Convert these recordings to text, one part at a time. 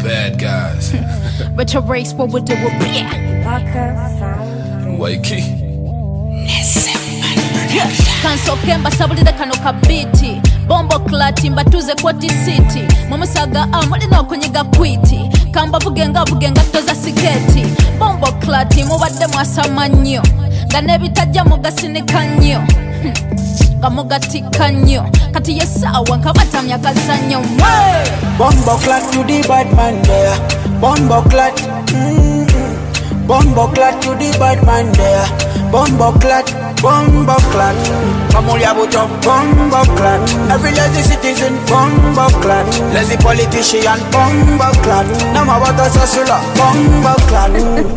bad guys. But your race, what would do with Wakey. Kanso kemba sabulide kano kabiti Bombo klati mbatuze kwoti city Mumusaga mulina okunyiga kwiti Kamba bugenga toza siketi Bombo klati mubadde mwasama nnyo Nga nebitajja mugasinika nnyo Nga mugatika nnyo Kati yesawa nkabatamya kazanyo Bombo clat to the bad man there. Bombo clat. Bombo clat to the bad man there. Bombo clat. Bombo clat. Kamulia buto. Bombo clat. Every lazy citizen. Bombo clat. Lazy politician. Bombo clat. Namabata sasula. Bombo clat.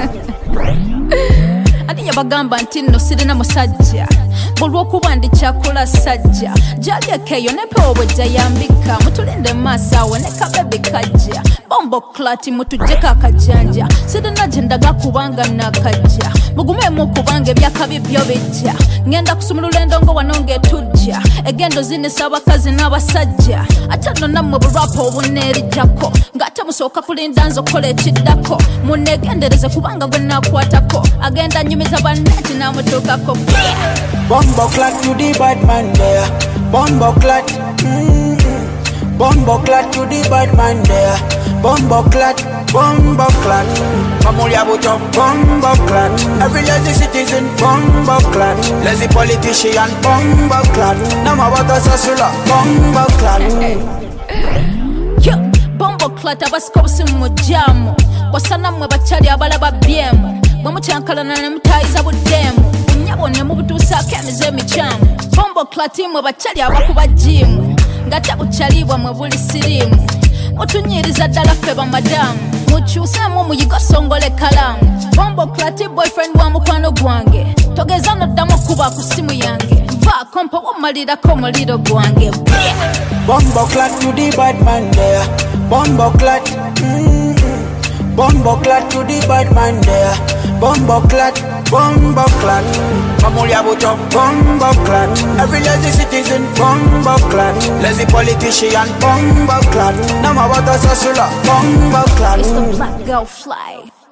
Adi yabagamba nti nno sirina musajja Bulwokuba ndi kyakola sajja Jali ekeyo nepewo bwejja yambika Mutulinde maaso awo ne kabebi kajja Bombo klati mutujjeko akajanja Sirina gye ndaga kubanga nakajja Mugumemu kubanga ebyakabi byo bijja Ngenda kusumulula endongo wano ng'etujja Egendo zinisa abakazi n'abasajja Ate nno nammwe bulwapa obuneerijjako Ng'ate musooka kulinda nze okukola ekiddako Munneegendereze kubanga gwe naakwatako Agenda nyumiza banneeti n'amutuukako Bombo clat to the bad man there. Bombo clat. Bombo clat to the bad man there. Bombo clat. Bombo clat. Kamulia buto. Bombo clat. Every lazy citizen. Bombo clat. Lazy politician. Bombo clat. Namabata sasula. Bombo clat. Yo, bombo clat abasika obusimu mu jaamu Wasana mwe bakyali abalaba byemu Bwe mukyankalana ne mutayiza buddemu Nyabo ne mubutuusaako emize emikyamu Bombo clat mwe bakyali abakuba jimu Ngate bukyalibwa mwe buli siriimu Mutunyiriza ddala ffe bamadamu Mukyuseemu muyiga songole kalaamu Bombo clat boyfriend wa mukwano gwange Togeza noddamu okuba ku simu yange Nvaako mpa wammalirako omuliro gwange Bombo clat to the bad man there. Bombo clat. Bombo clat to the bad man there. Bombo clat. Bombo clat. Kamulia buto. Bombo clat. Every lazy citizen. Bombo clat. Lazy politician. Bombo clat. Namabata sasula. Bombo clat. It's the black girl fly